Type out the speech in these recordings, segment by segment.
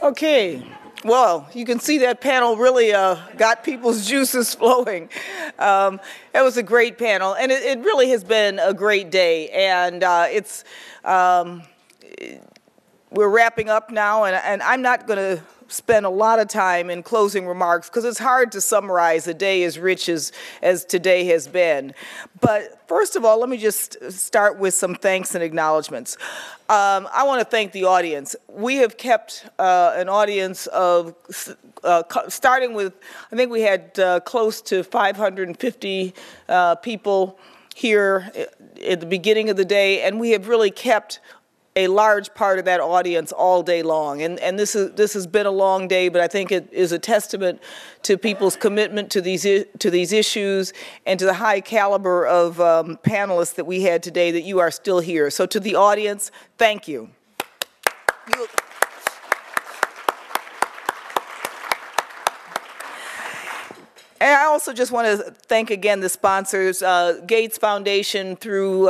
Okay, well, you can see that panel really got people's juices flowing. It was a great panel, and it really has been a great day. And we're wrapping up now, and I'm not going to spend a lot of time in closing remarks because it's hard to summarize a day as rich as today has been. But first of all, let me just start with some thanks and acknowledgments. I want to thank the audience. We have kept an audience of, starting with, I think we had close to 550 people here at the beginning of the day, and we have really kept a large part of that audience all day long. And this has been a long day, but I think it is a testament to people's commitment to these issues and to the high caliber of panelists that we had today that you are still here. So to the audience, thank you. And I also just want to thank again the sponsors, Gates Foundation through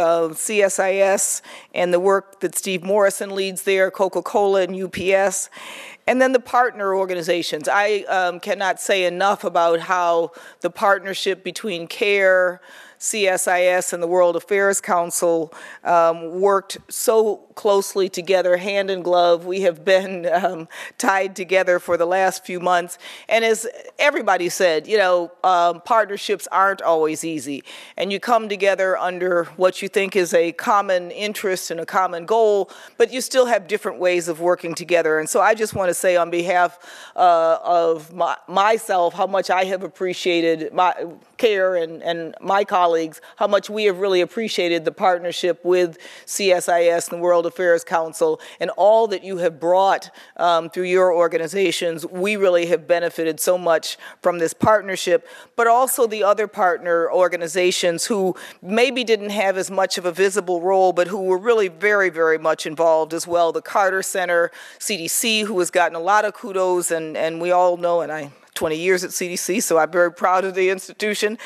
CSIS and the work that Steve Morrison leads there, Coca-Cola and UPS, and then the partner organizations. I cannot say enough about how the partnership between CARE, CSIS, and the World Affairs Council worked so closely together, hand in glove. We have been tied together for the last few months. And as everybody said, you know, partnerships aren't always easy. And you come together under what you think is a common interest and a common goal, but you still have different ways of working together. And so I just want to say on behalf of myself how much I have appreciated CARE and my colleagues, how much we have really appreciated the partnership with CSIS and the World Affairs Council and all that you have brought through your organizations. We really have benefited so much from this partnership, but also the other partner organizations who maybe didn't have as much of a visible role, but who were really very, very much involved as well. The Carter Center, CDC, who has gotten a lot of kudos, and we all know, and I 20 years at CDC, so I'm very proud of the institution.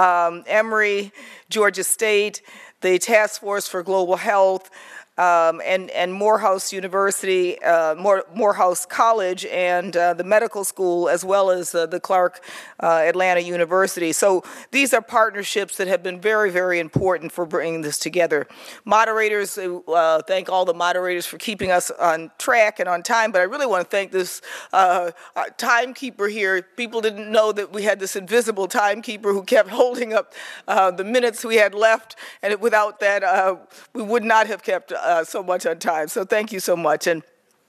Emory, Georgia State, the Task Force for Global Health, and Morehouse University, Morehouse College, and the medical school, as well as the Clark Atlanta University. So these are partnerships that have been very, very important for bringing this together. Moderators, thank all the moderators for keeping us on track and on time, but I really want to thank this timekeeper here. People didn't know that we had this invisible timekeeper who kept holding up the minutes we had left, and without that, we would not have kept so much on time. So thank you so much. And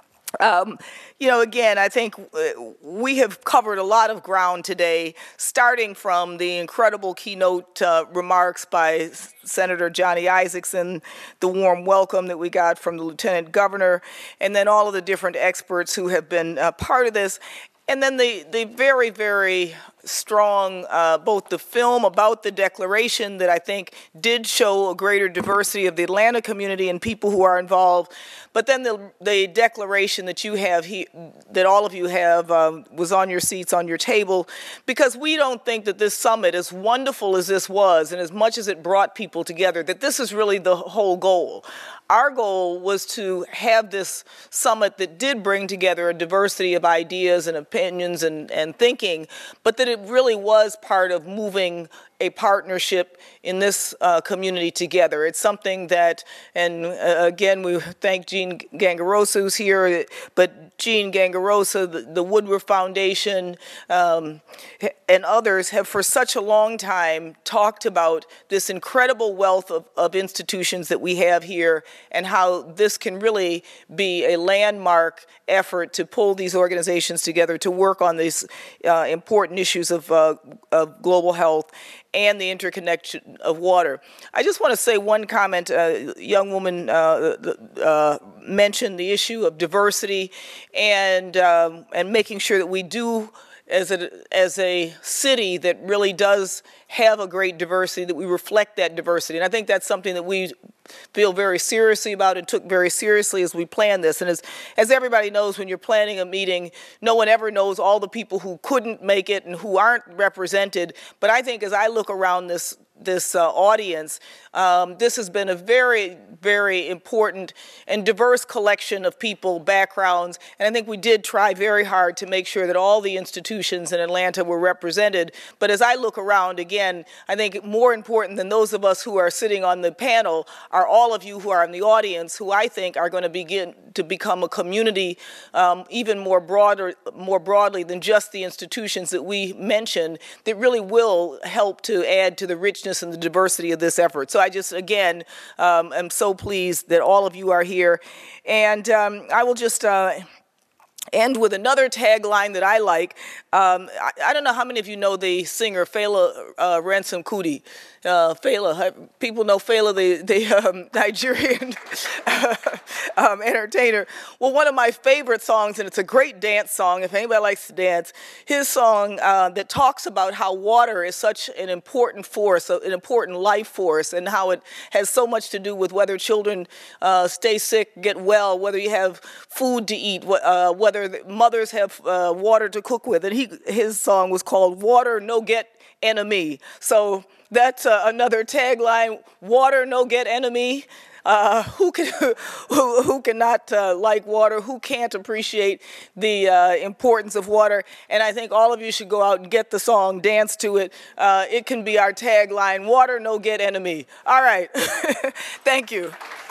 you know, again, I think we have covered a lot of ground today, starting from the incredible keynote remarks by Senator Johnny Isakson, the warm welcome that we got from the Lieutenant Governor, and then all of the different experts who have been part of this. And then the very, very strong, both the film about the declaration that I think did show a greater diversity of the Atlanta community and people who are involved, but then the declaration that you have here, that all of you have, was on your seats, on your table, because we don't think that this summit, as wonderful as this was, and as much as it brought people together, that this is really the whole goal. Our goal was to have this summit that did bring together a diversity of ideas and opinions and thinking, but that it really was part of moving a partnership in this community together. It's something that, and again, we thank Jean Gangarosa who's here, but Jean Gangarosa, the Woodruff Foundation, and others have for such a long time talked about this incredible wealth of institutions that we have here and how this can really be a landmark effort to pull these organizations together to work on these important issues of global health and the interconnection of water. I just want to say one comment. A young woman mentioned the issue of diversity and making sure that we do, as a city that really does have a great diversity, that we reflect that diversity. And I think that's something that we feel very seriously about and took very seriously as we planned this. And as everybody knows, when you're planning a meeting, no one ever knows all the people who couldn't make it and who aren't represented. But I think as I look around this this audience. This has been a very, very important and diverse collection of people, backgrounds, and I think we did try very hard to make sure that all the institutions in Atlanta were represented. But as I look around, again, I think more important than those of us who are sitting on the panel are all of you who are in the audience, who I think are going to begin to become a community even more broadly than just the institutions that we mentioned, that really will help to add to the richness and the diversity of this effort. So I just, again, am so pleased that all of you are here. And I will just end with another tagline that I like. I don't know how many of you know the singer Fela Ransom Kuti. Fela, people know Fela, the Nigerian entertainer. Well, one of my favorite songs, and it's a great dance song if anybody likes to dance, his song that talks about how water is such an important force, an important life force, and how it has so much to do with whether children stay sick, get well, whether you have food to eat, whether mothers have water to cook with. And his song was called Water No Get Enemy. So that's another tagline, water no get enemy. Who cannot like water? Who can't appreciate the importance of water? And I think all of you should go out and get the song, dance to it. It can be our tagline, water no get enemy. All right, thank you.